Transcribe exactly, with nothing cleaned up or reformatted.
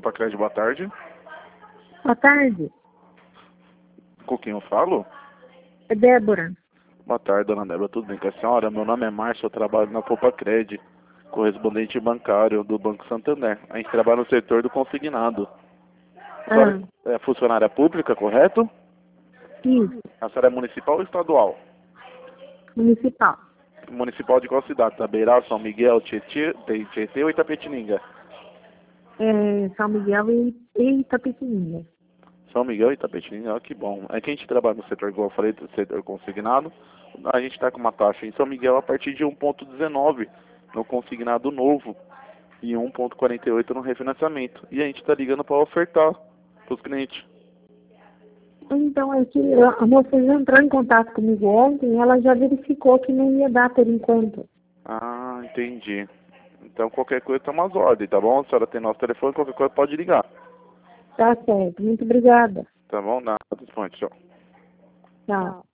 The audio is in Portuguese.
Copacred, boa tarde. Boa tarde. Com quem eu falo? É Débora. Boa tarde, dona Débora. Tudo bem com a senhora? Meu nome é Márcio, eu trabalho na Copacred, correspondente bancário do Banco Santander. A gente trabalha no setor do consignado. A senhora Ah, é funcionária pública, correto? isso. A senhora é municipal ou estadual? Municipal. Municipal de qual cidade? Tabeirá, São Miguel, Tietê, tem Tietê ou Itapetininga? É São Miguel e, e Itapetininga. São Miguel e Itapetininga, ó, que bom. É que a gente trabalha no setor, igual eu falei, do setor consignado. A gente está com uma taxa em São Miguel a partir de um vírgula dezenove no consignado novo e um vírgula quarenta e oito no refinanciamento. E a gente está ligando para ofertar para os clientes. Então, é que a moça já entrou em contato comigo ontem, ela já verificou que não ia dar por enquanto. Ah, entendi. Então qualquer coisa tá umas ordens, tá bom? A senhora tem nosso telefone, qualquer coisa pode ligar. Tá certo. Muito obrigada. Tá bom? Nada, disponha, tchau. Tchau.